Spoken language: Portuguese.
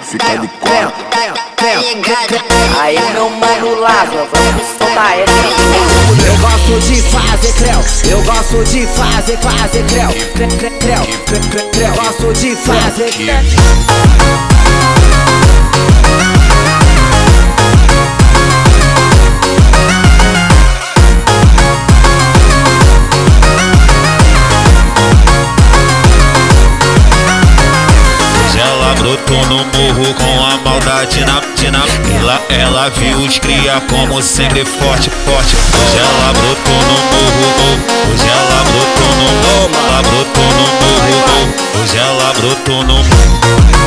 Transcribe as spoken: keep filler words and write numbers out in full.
fica de quatro. Aí meu mano Lázaro, vamos soltar essa. Eu gosto de fazer creu, eu gosto de fazer, fazer creu, creu, creu, creu, creu, creu. Gosto de fazer creu. Ela brotou no morro com a maldade na tina. Ela, ela viu os cria como sempre forte, forte. Hoje ela brotou no morro, hoje ela brotou no morro. Ela brotou no morro, hoje ela brotou no morro.